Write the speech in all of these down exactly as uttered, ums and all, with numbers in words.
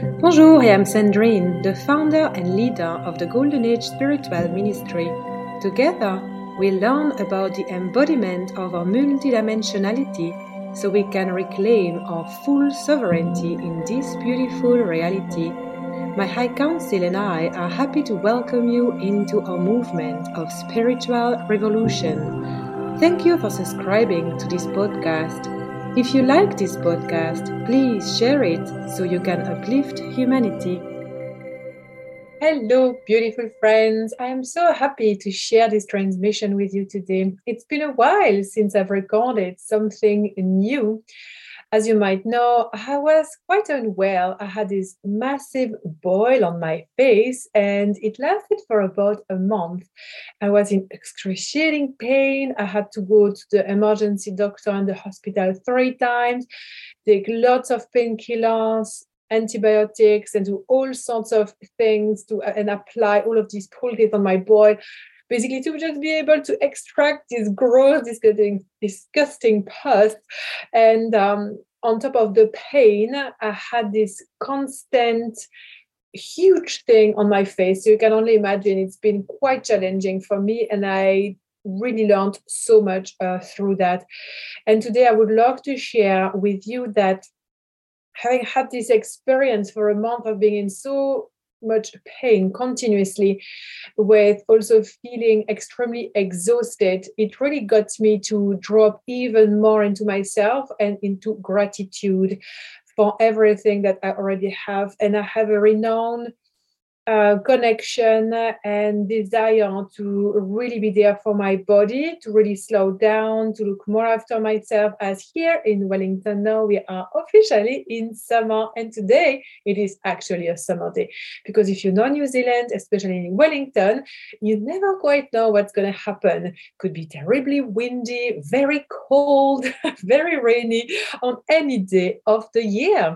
Bonjour, I am Sandrine, the founder and leader of the Golden Age Spiritual Ministry. Together, we learn about the embodiment of our multidimensionality so we can reclaim our full sovereignty in this beautiful reality. My High Council and I are happy to welcome you into our movement of spiritual revolution. Thank you for subscribing to this podcast. If you like this podcast, please share it so you can uplift humanity. Hello, beautiful friends. I am so happy to share this transmission with you today. It's been a while since I've recorded something new. As you might know, I was quite unwell. I had this massive boil on my face and it lasted for about a month. I was in excruciating pain. I had to go to the emergency doctor and the hospital three times, take lots of painkillers, antibiotics, and do all sorts of things to and apply all of these poultices on my boil. Basically, to just be able to extract this gross, disgusting, disgusting pus. And um, on top of the pain, I had this constant, huge thing on my face. So you can only imagine it's been quite challenging for me. And I really learned so much uh, through that. And today I would love to share with you that having had this experience for a month of being in so much pain continuously, with also feeling extremely exhausted, it really got me to drop even more into myself and into gratitude for everything that I already have. And I have a renowned uh, connection and desire to really be there for my body, to really slow down, to look more after myself, as here in Wellington now we are officially in summer, and today it is actually a summer day, because if you know New Zealand, especially in Wellington, you never quite know what's going to happen. Could be terribly windy, very cold, very rainy on any day of the year.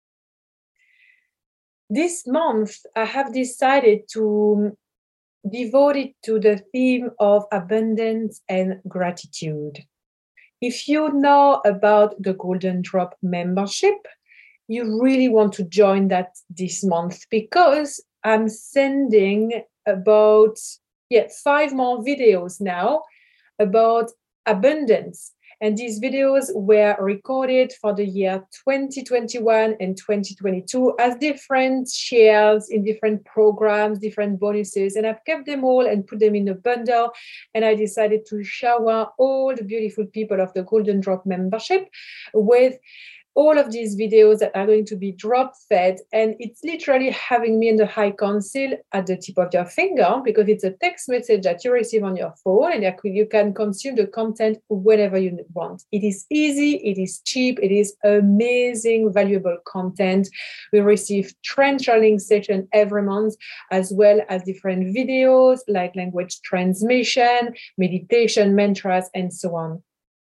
This month, I have decided to devote it to the theme of abundance and gratitude. If you know about the Golden Drop membership, you really want to join that this month, because I'm sending about yeah, five more videos now about abundance. And these videos were recorded for the year twenty twenty-one and twenty twenty-two as different shares in different programs, different bonuses. And I've kept them all and put them in a bundle. And I decided to shower all the beautiful people of the Golden Drop membership with all of these videos that are going to be drop fed. And it's literally having me in the High Council at the tip of your finger, because it's a text message that you receive on your phone and you can consume the content whenever you want. It is easy, it is cheap, it is amazing, valuable content. We receive trend channeling session every month, as well as different videos like language transmission, meditation, mantras, and so on.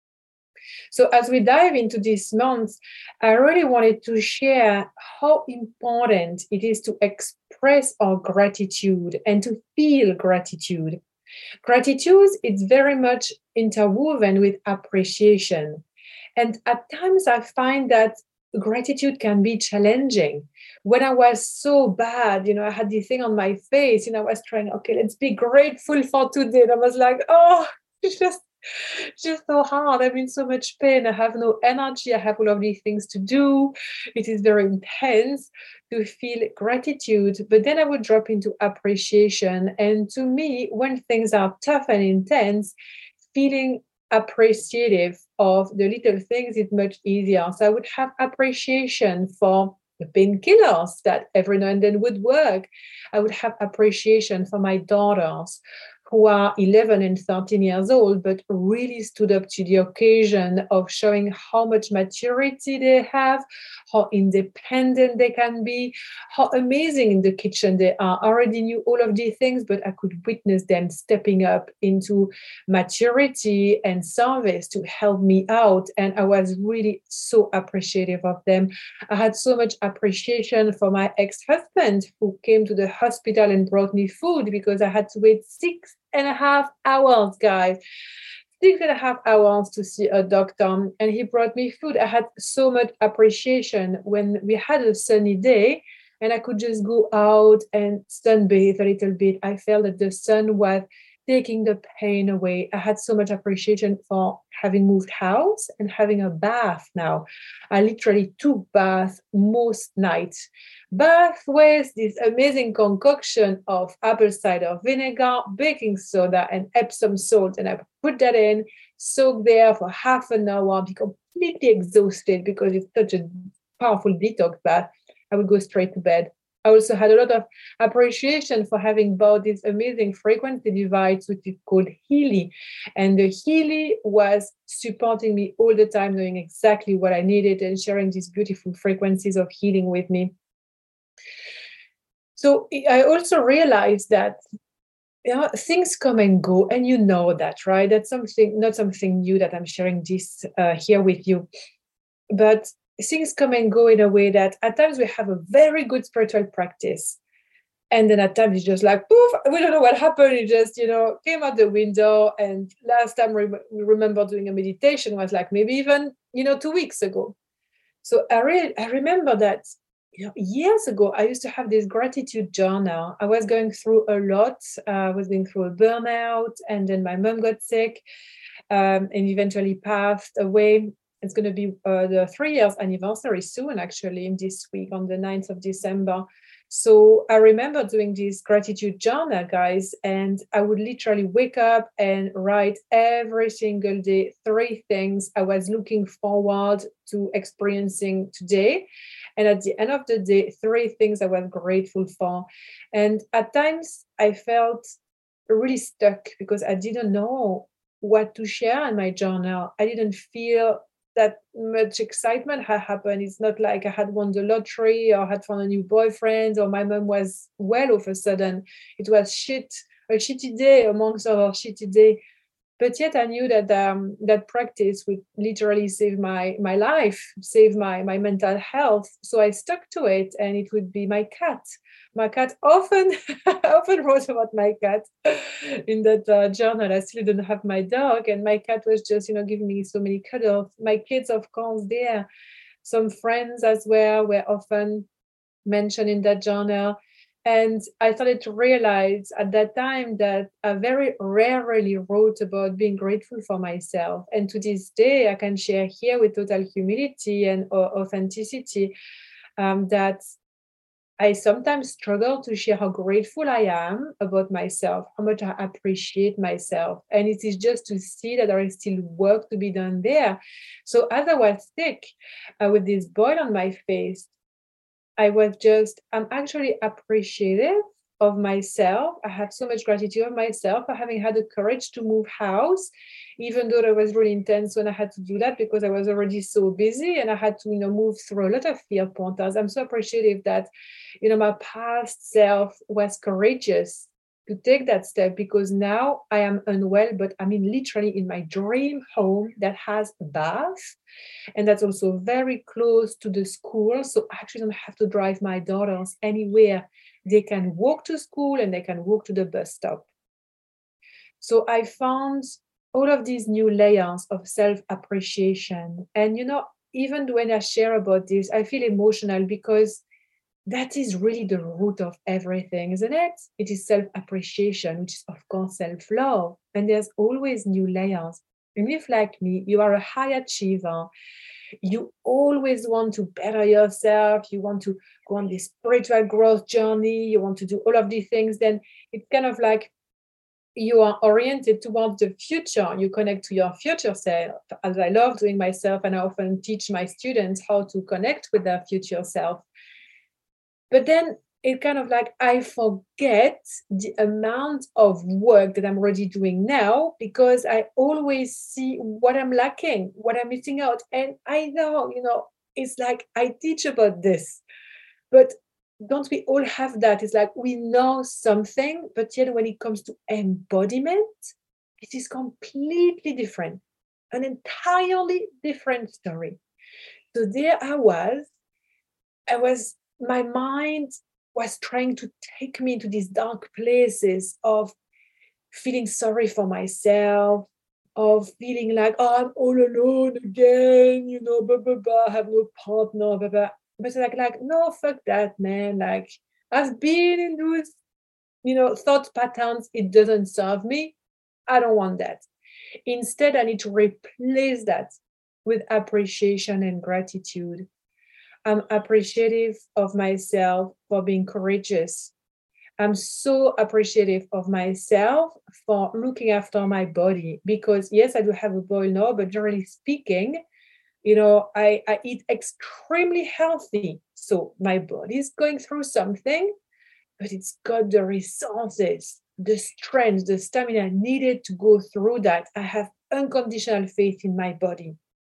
So as we dive into this month, I really wanted to share how important it is to express our gratitude and to feel gratitude. Gratitude is very much interwoven with appreciation. And at times I find that gratitude can be challenging. When I was so bad, you know, I had this thing on my face, and I was trying, okay, let's be grateful for today. And I was like, oh, it's just just so hard. I'm in so much pain. I have no energy. I have all of these things to do. It is very intense to feel gratitude. But then I would drop into appreciation. And to me, when things are tough and intense, feeling appreciative of the little things is much easier. So I would have appreciation for the painkillers that every now and then would work. I would have appreciation for my daughters, who are eleven and thirteen years old, but really stood up to the occasion of showing how much maturity they have, how independent they can be, how amazing in the kitchen they are. I already knew all of these things, but I could witness them stepping up into maturity and service to help me out. And I was really so appreciative of them. I had so much appreciation for my ex-husband, who came to the hospital and brought me food, because I had to wait six and a half hours, guys. Six and a half hours to see a doctor, and he brought me food. I had so much appreciation when we had a sunny day. and I could just go out and sunbathe a little bit. I felt that the sun was taking the pain away. I had so much appreciation for having moved house and having a bath now. I literally took bath most nights. Bath with this amazing concoction of apple cider vinegar, baking soda, and Epsom salt. And I put that in, soak there for half an hour, be completely exhausted because it's such a powerful detox bath. I would go straight to bed. I also had a lot of appreciation for having bought this amazing frequency device, which is called Healy. And the Healy was supporting me all the time, knowing exactly what I needed and sharing these beautiful frequencies of healing with me. So I also realized that, you know, things come and go, and you know that, right? That's something, not something new that I'm sharing this uh, here with you. But things come and go in a way that at times we have a very good spiritual practice. And then at times it's just like, poof, we don't know what happened. It just, you know, came out the window. And last time we remember doing a meditation was like maybe even, you know, two weeks ago. So I really, I remember that, you know, years ago, I used to have this gratitude journal. I was going through a lot. Uh, I was going through a burnout, and then my mom got sick um, and eventually passed away. It's going to be uh, the three years anniversary soon, actually, in this week on the ninth of December. So I remember doing this gratitude journal, guys, and I would literally wake up and write every single day three things I was looking forward to experiencing today. And at the end of the day, three things I was grateful for. And at times I felt really stuck because I didn't know what to share in my journal. I didn't feel that much excitement had happened. It's not like I had won the lottery or had found a new boyfriend or my mom was well all of a sudden. It was shit, a shitty day amongst other shitty day. But yet I knew that um, that practice would literally save my my life, save my my mental health. So I stuck to it, and it would be my cat. My cat often often wrote about my cat in that uh, journal. I still didn't have my dog, and my cat was just, you know, giving me so many cuddles. My kids, of course, there. Some friends as well were often mentioned in that journal. And I started to realize at that time that I very rarely wrote about being grateful for myself. And to this day, I can share here with total humility and uh, authenticity um, that I sometimes struggle to share how grateful I am about myself, how much I appreciate myself. And it is just to see that there is still work to be done there. So as I was sick uh, with this boil on my face, I was just, I'm actually appreciative of myself. I have so much gratitude of myself for having had the courage to move house, even though that was really intense when I had to do that because I was already so busy and I had to, you know, move through a lot of fear portals. I'm so appreciative that, you know, my past self was courageous to take that step because now I am unwell, but I mean, literally in my dream home that has a bath. And that's also very close to the school. So I actually don't have to drive my daughters anywhere. They can walk to school and they can walk to the bus stop. So I found all of these new layers of self-appreciation. And, you know, even when I share about this, I feel emotional because that is really the root of everything, isn't it? It is self-appreciation, which is, of course, self-love. And there's always new layers. And if, like me, you are a high achiever, you always want to better yourself, you want to go on this spiritual growth journey, you want to do all of these things, then it's kind of like you are oriented towards the future. You connect to your future self, as I love doing myself, and I often teach my students how to connect with their future self. But then it kind of like I forget the amount of work that I'm already doing now because I always see what I'm lacking, what I'm missing out. And I know, you know, it's like I teach about this, but don't we all have that? It's like we know something, but yet when it comes to embodiment, it is completely different, an entirely different story. So there I was, I was, my mind was trying to take me into these dark places of feeling sorry for myself, of feeling like, oh, I'm all alone again, you know, blah, blah, blah, I have no partner, blah, blah. But like, like, no, fuck that, man. Like, I've been in those, you know, thought patterns. It doesn't serve me. I don't want that. Instead, I need to replace that with appreciation and gratitude. I'm appreciative of myself for being courageous. I'm so appreciative of myself for looking after my body because, yes, I do have a boil now, but generally speaking, you know, I, I eat extremely healthy. So my body is going through something, but it's got the resources, the strength, the stamina needed to go through that. I have unconditional faith in my body.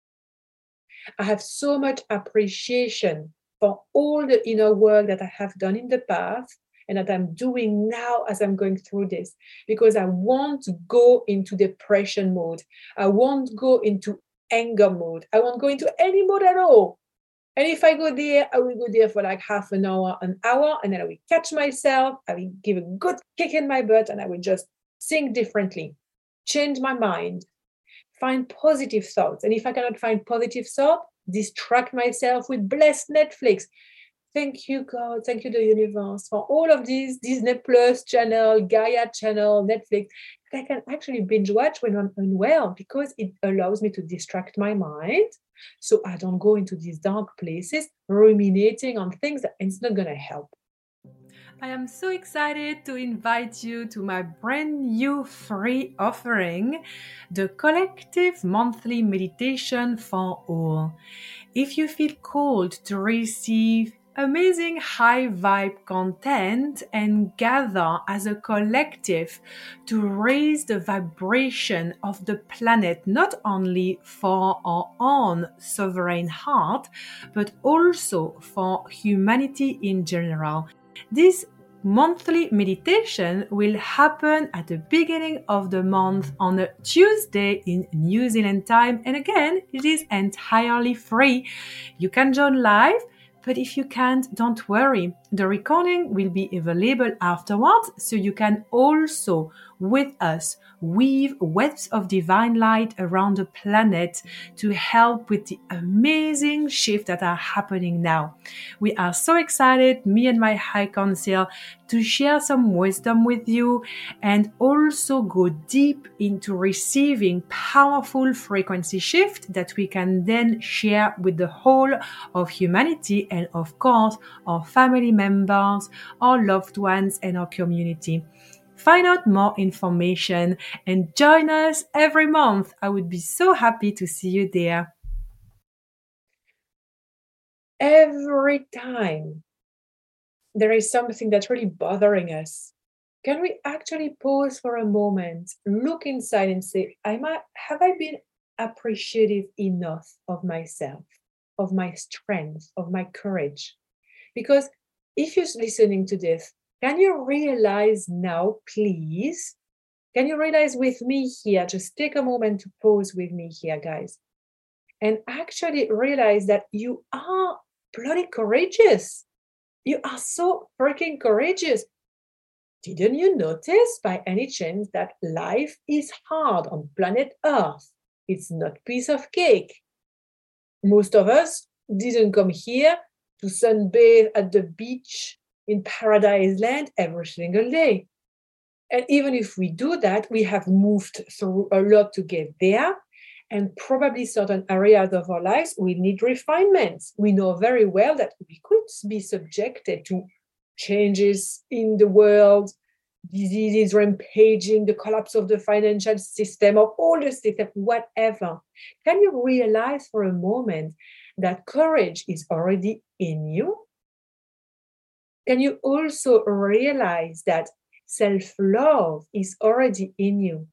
I have so much appreciation for all the inner work that I have done in the past and that I'm doing now as I'm going through this, because I won't go into depression mode. I won't go into anger mode. I won't go into any mode at all. And if I go there, I will go there for like half an hour, an hour, and then I will catch myself. I will give a good kick in my butt and I will just think differently, change my mind, find positive thoughts. And if I cannot find positive thoughts, distract myself with blessed Netflix. Thank you, God. Thank you, the universe, for all of these Disney Plus channel, Gaia channel, Netflix. I can actually binge watch when I'm unwell because it allows me to distract my mind so I don't go into these dark places ruminating on things that it's not going to help. I am so excited to invite you to my brand new free offering, the Collective Monthly Meditation for All. If you feel called to receive amazing high vibe content and gather as a collective to raise the vibration of the planet, not only for our own sovereign heart, but also for humanity in general. This monthly meditation will happen at the beginning of the month on a Tuesday in New Zealand time. And again, it is entirely free. You can join live, but if you can't, don't worry. The recording will be available afterwards, so you can also, with us, weave webs of divine light around the planet to help with the amazing shifts that are happening now. We are so excited, me and my High Council, to share some wisdom with you and also go deep into receiving powerful frequency shift that we can then share with the whole of humanity and, of course, our family members, our loved ones, and our community. Find out more information and join us every month. I would be so happy to see you there. Every time there is something that's really bothering us, can we actually pause for a moment, look inside and say, Am I, have I been appreciative enough of myself, of my strength, of my courage? Because if you're listening to this, can you realize now, please? Can you realize with me here? Just take a moment to pause with me here, guys, and actually realize that you are bloody courageous. You are so freaking courageous. Didn't you notice by any chance that life is hard on planet Earth? It's not piece of cake. Most of us didn't come here to sunbathe at the beach in Paradise Land every single day. And even if we do that, we have moved through a lot to get there. And probably certain areas of our lives, we need refinements. We know very well that we could be subjected to changes in the world, diseases rampaging, the collapse of the financial system, of all the system, whatever. Can you realize for a moment that courage is already in you? Can you also realize that self-love is already in you?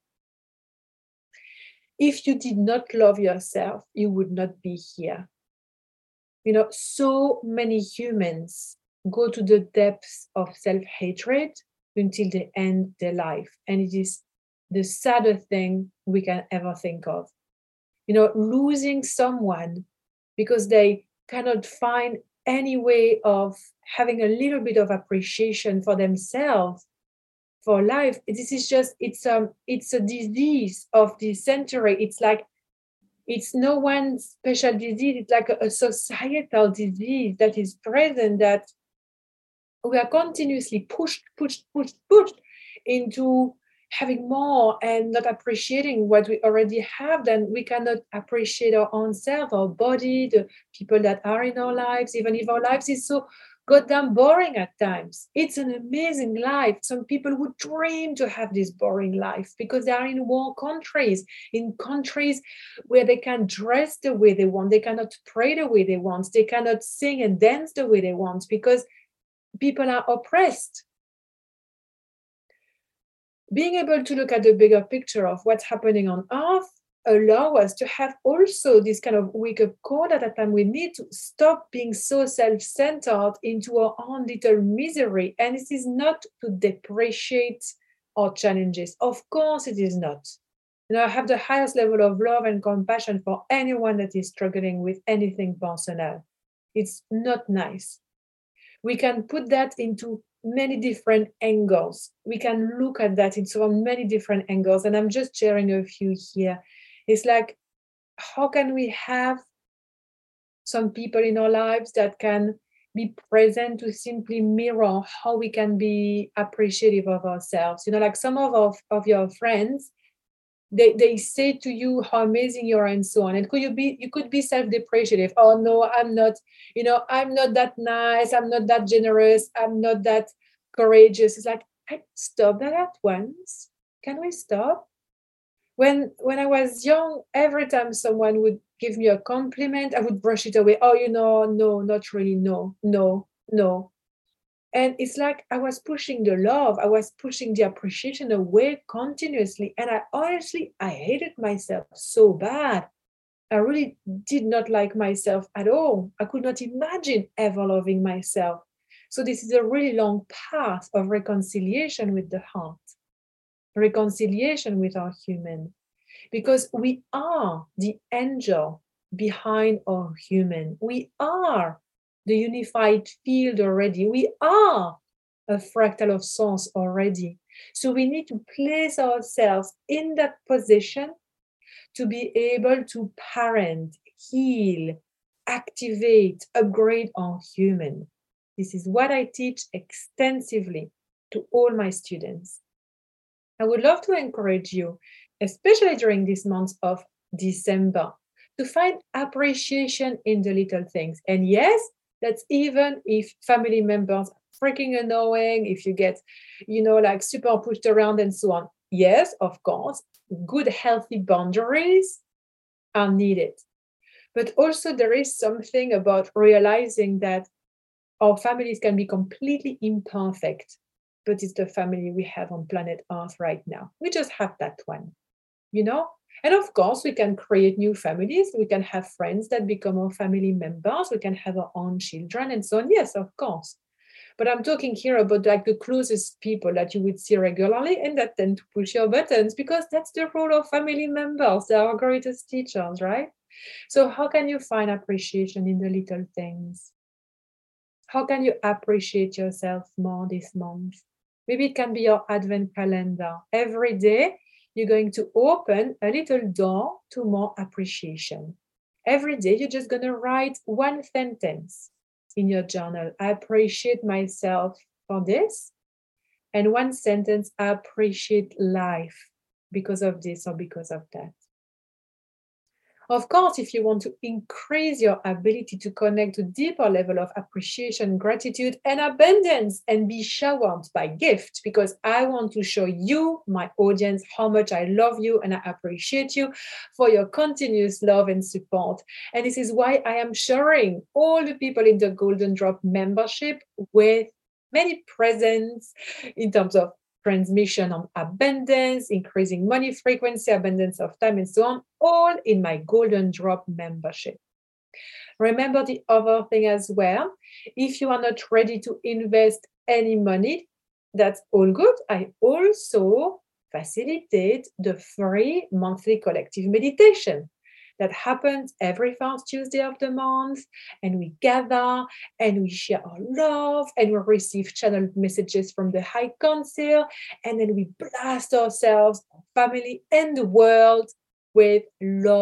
If you did not love yourself, you would not be here. You know, so many humans go to the depths of self-hatred until they end their life. And it is the saddest thing we can ever think of. You know, losing someone because they cannot find any way of having a little bit of appreciation for themselves, for life. This is just, it's um it's a disease of this century. It's like It's no one special disease. It's like a, a societal disease that is present, that we are continuously pushed, pushed, pushed, pushed into having more and not appreciating what we already have. Then we cannot appreciate our own self, our body, the people that are in our lives, even if our lives is so goddamn boring at times. It's an amazing life. Some people would dream to have this boring life because they are in war countries, in countries where they can dress the way they want, they cannot pray the way they want, they cannot sing and dance the way they want because people are oppressed. Being able to look at the bigger picture of what's happening on earth allow us to have also this kind of wake-up call at a time. We need to stop being so self-centered into our own little misery. And this is not to depreciate our challenges. Of course it is not. You know, I have the highest level of love and compassion for anyone that is struggling with anything personal. It's not nice. We can put that into many different angles. We can look at that in so many different angles. And I'm just sharing a few here. It's like, how can we have some people in our lives that can be present to simply mirror how we can be appreciative of ourselves? You know, like some of, of, of your friends, they, they say to you how amazing you are and so on. And could you be you could be self-depreciative. Oh no, I'm not, you know, I'm not that nice, I'm not that generous, I'm not that courageous. It's like, I stop that at once. Can we stop? When when I was young, every time someone would give me a compliment, I would brush it away. Oh, you know, no, not really, no, no, no. And it's like I was pushing the love, I was pushing the appreciation away continuously. And I honestly, I hated myself so bad. I really did not like myself at all. I could not imagine ever loving myself. So this is a really long path of reconciliation with the heart, reconciliation with our human, because we are the angel behind our human. We are the unified field already. We are a fractal of source already. So we need to place ourselves in that position to be able to parent, heal, activate, upgrade our human. This is what I teach extensively to all my students. I would love to encourage you, especially during this month of December, to find appreciation in the little things. And yes, that's even if family members are freaking annoying, if you get, you know, like super pushed around and so on. Yes, of course, good, healthy boundaries are needed. But also, there is something about realizing that our families can be completely imperfect, but it's the family we have on planet Earth right now. We just have that one, you know? And of course, we can create new families. We can have friends that become our family members. We can have our own children and so on. Yes, of course. But I'm talking here about like the closest people that you would see regularly and that tend to push your buttons, because that's the role of family members. They are our greatest teachers, right? So how can you find appreciation in the little things? How can you appreciate yourself more this month? Maybe it can be your advent calendar. Every day, you're going to open a little door to more appreciation. Every day, you're just going to write one sentence in your journal. I appreciate myself for this. And one sentence, I appreciate life because of this or because of that. Of course, if you want to increase your ability to connect to deeper level of appreciation, gratitude, and abundance, and be showered by gift, because I want to show you, my audience, how much I love you and I appreciate you for your continuous love and support. And this is why I am sharing all the people in the Golden Drop membership with many presents in terms of transmission on abundance, increasing money frequency, abundance of time, and so on, all in my Golden Drop membership. Remember the other thing as well. If you are not ready to invest any money, that's all good. I also facilitate the free monthly collective meditation that happens every first Tuesday of the month. And we gather and we share our love and we receive channeled messages from the High Council. And then we blast ourselves, our family, and the world with love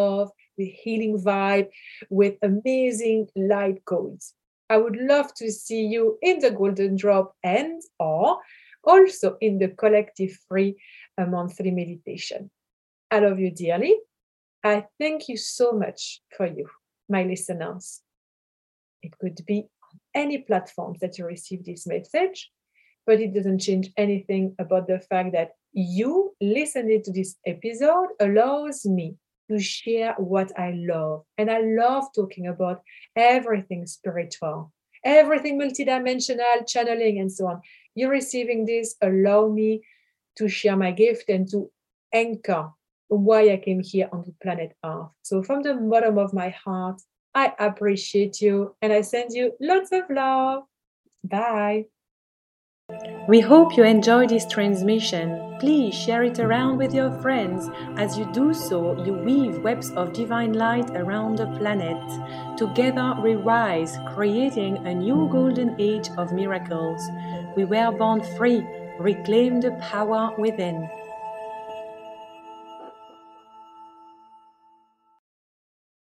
with healing vibe, with amazing light codes. I would love to see you in the Golden Drop and or also in the Collective Free a monthly meditation. I love you dearly. I thank you so much for you, my listeners. It could be on any platform that you receive this message, but it doesn't change anything about the fact that you listening to this episode allows me to share what I love. And I love talking about everything spiritual, everything multidimensional, channeling, and so on. You receiving this allow me to share my gift and to anchor why I came here on the planet Earth. So from the bottom of my heart, I appreciate you and I send you lots of love. Bye. We hope you enjoy this transmission. Please share it around with your friends. As you do so, you weave webs of divine light around the planet. Together we rise, creating a new golden age of miracles. We were born free. Reclaim the power within.